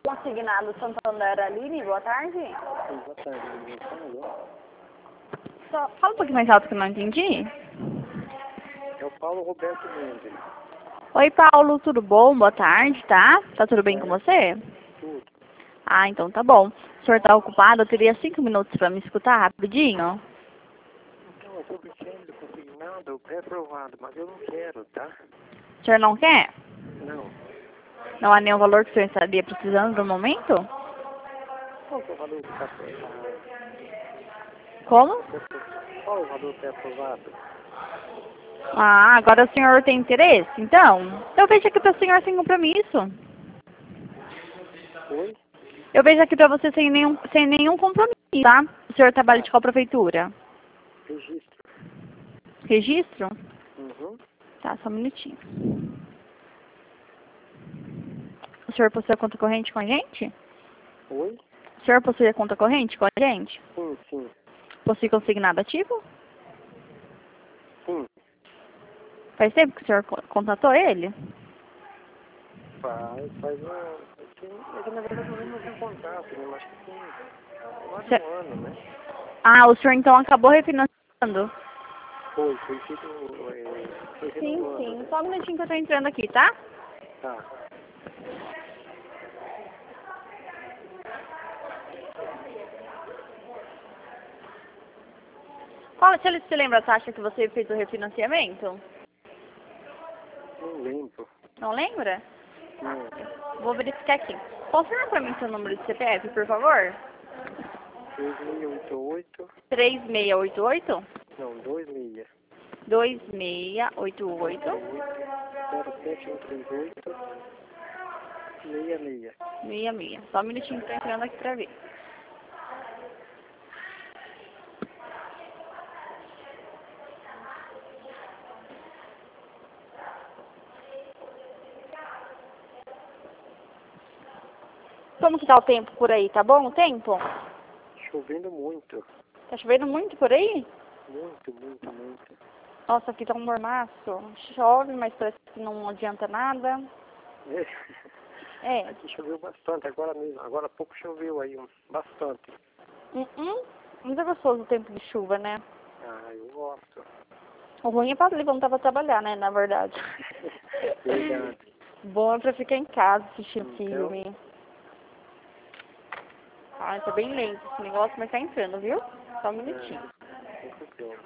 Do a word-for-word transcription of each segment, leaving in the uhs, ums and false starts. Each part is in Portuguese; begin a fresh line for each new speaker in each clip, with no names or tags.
Consignado Santander Aline, boa tarde.
Sim, boa tarde, ninguém falou.
Só, fala um pouquinho mais alto que eu não entendi.
É o Paulo Roberto Mendes.
Oi, Paulo, tudo bom? Boa tarde, tá? Tá tudo bem com você?
Tudo.
Ah, então tá bom. O senhor tá ocupado? Eu teria cinco minutos pra me escutar rapidinho?
Então, é sobre câmbio consignado, eu pré-aprovado, mas eu não quero, tá?
O senhor não quer?
Não.
Não há nenhum valor que o senhor estaria precisando no momento?
Qual que é o valor que está
Como?
Qual é o valor pré-aprovado?
Ah, agora o senhor tem interesse? Então, eu vejo aqui para o senhor sem compromisso.
Oi?
Eu vejo aqui para você sem nenhum, sem nenhum compromisso, tá? O senhor trabalha de qual prefeitura?
Registro.
Registro?
Uhum.
Tá, só um minutinho. O senhor possui a conta corrente com a gente?
Oi?
O senhor possui a conta corrente com a gente?
Sim, sim.
Possui consignado ativo?
Sim.
Faz tempo que o senhor co- contatou ele?
Faz, faz um... Sim, é que na verdade eu nem mais tenho contato, né? Mas acho que tem quase
Se-
um ano, né?
Ah, o senhor então acabou refinanciando?
Foi, foi feito... É, foi
Sim,
renovando,
sim.
né?
Só um minutinho que eu tô entrando aqui, tá?
Tá.
Qual, se ele se lembra a taxa que você fez o refinanciamento?
Não lembro.
Não lembra?
Não.
Vou verificar aqui. Confirma pra mim seu número de C P F, por favor.
três seis oito oito.
três seis oito oito,
Não, dois seis.
dois seis oito oito,
zero sete um três oito. seis seis.
seis seis. Só um minutinho que eu tô entrando aqui pra ver. Como que tá o tempo por aí? Tá bom o tempo?
Chovendo muito.
Tá chovendo muito por aí?
Muito, muito, muito.
Nossa, aqui tá um mormaço. Chove, mas parece que não adianta nada.
É.
É.
Aqui choveu bastante, agora mesmo. Agora há pouco choveu aí, um- bastante.
Hum, hum. Muito gostoso o tempo de chuva, né?
Ah, eu gosto.
O ruim é pra levantar pra trabalhar, né, na verdade.
Verdade.
Bom é pra ficar em casa assistindo
Então,
filme. Ai, tá bem lento esse negócio, mas tá entrando, viu? Só um minutinho.
é, sem problema.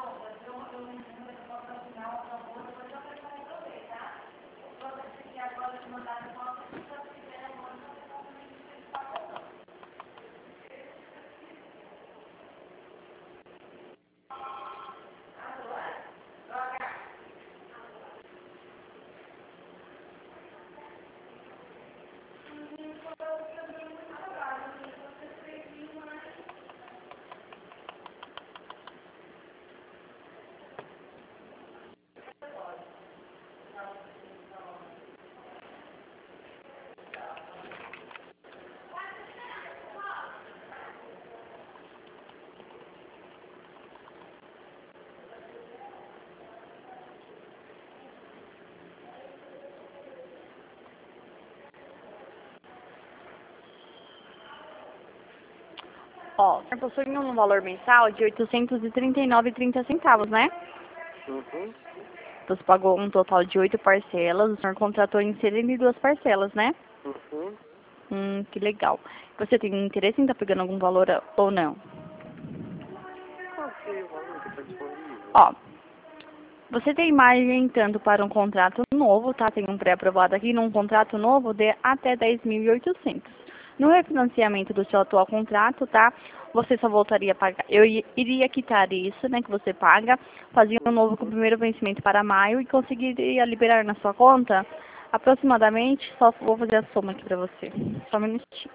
Ó, você possui um valor mensal de oitocentos e trinta e nove e trinta centavos, né?
Uhum.
Você pagou um total de oito parcelas, o senhor contratou em setenta e duas parcelas, né?
Uhum.
Hum, que legal. Você tem interesse em estar pegando algum valor ou não?
Qual que é o valor que está disponível?
Ó, você tem margem tanto para um contrato novo, tá? Tem um pré-aprovado aqui, num contrato novo de até dez mil e oitocentos. No refinanciamento do seu atual contrato, tá? Você só voltaria a pagar. Eu i- iria quitar isso, né, que você paga, fazia um novo com o
Uhum.
primeiro vencimento para maio e conseguiria liberar na sua conta aproximadamente, só vou fazer a soma aqui para você. Só um minutinho.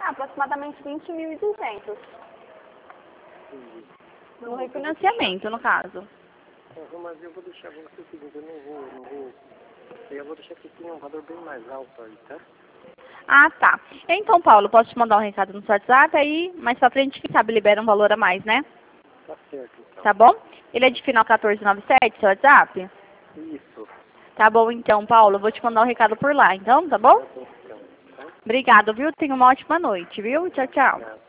Aproximadamente vinte mil e duzentos.
Entendi.
No refinanciamento, no caso.
Uhum, mas eu vou deixar você o seguinte, eu não vou, não vou. Eu vou deixar que tenha um valor bem mais alto aí, tá?
Ah, tá. Então, Paulo, posso te mandar um recado no seu WhatsApp aí, mais pra frente, quem sabe, libera um valor a mais, né?
Tá certo, então.
Tá bom? Ele é de final quatorze noventa e sete, seu WhatsApp?
Isso.
Tá bom, então, Paulo, eu vou te mandar um recado por lá, então, tá bom?
Tá bom, então. Tá?
Obrigado, viu? Tenha uma ótima noite, viu? Tchau, tchau.
Obrigado.